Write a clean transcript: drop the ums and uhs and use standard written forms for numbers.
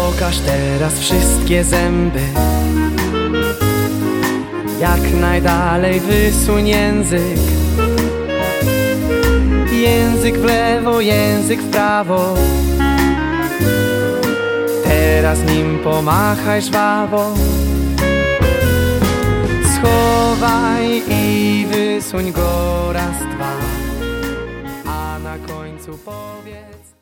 Pokaż teraz wszystkie zęby, jak najdalej wysuń język. Język w lewo, język w prawo. Teraz nim pomachaj żwawo. Schowaj i wysuń go raz, dwa, a na końcu powiedz